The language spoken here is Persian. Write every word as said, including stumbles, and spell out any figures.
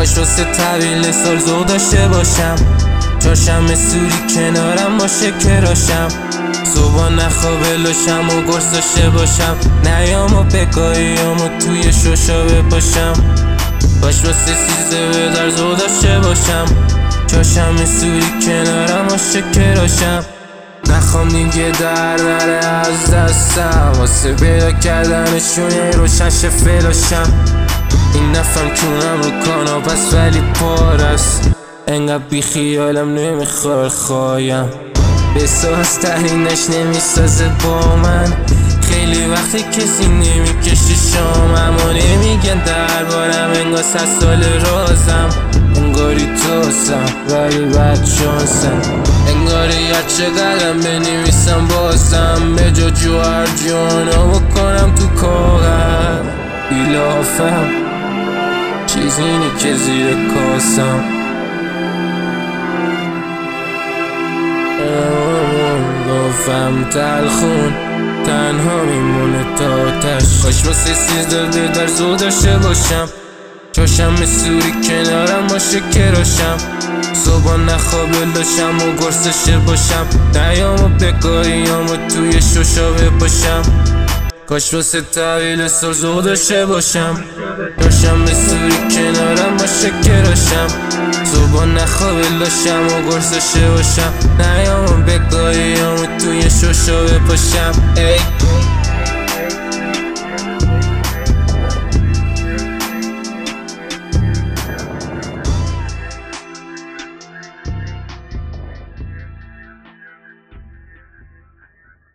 کاش واسه طویل سال زود داشته باشم، چاشم سوری کنارم باشه کراشم، صبح نخوابه لاشم و گرس داشته باشم، نیام و بگاهیم و توی شوشا بپاشم. کاش واسه سیزده به در زود داشته باشم، چاشم سوری کنارم باشه کراشم. نخوام دیگه در نره از دستم، واسه پیدا کردنشون یه روشن شه فلاشم. این نفهم کونم رو کانا پس ولی پار است، انقدر بی خیالم نمیخواد خوایم، بساز ترینش نمیسازه با من. خیلی وقتی کسی نمیکشه شام، اما نمیگن دربارم انگار صد سال رازم. انگاری توسم ولی بد شانسم، انگاری هر چقدرم بنویسم بازم به جا جوهر جوانا بکنم تو کاغذ. بیلافم چیزی اینی که زیر کاسم، گفتم تلخون تنها میمونه تا آتش. کاش واسه سیزده به در زود داشته باشم، چاشم سوری کنارم باشه کراشم، صبح نخوابه لاشم و گرس داشته باشم، نیام و بگاهیم و توی شوشا بپاشم. کاش واسه طویل سال زود داشته باشم، چاشم سوری کنارم باشه کراشم، صبح نخوابه لاشم و گرس داشته باشم، نیام و بگاهیم و توی شوشا بپاشم. ای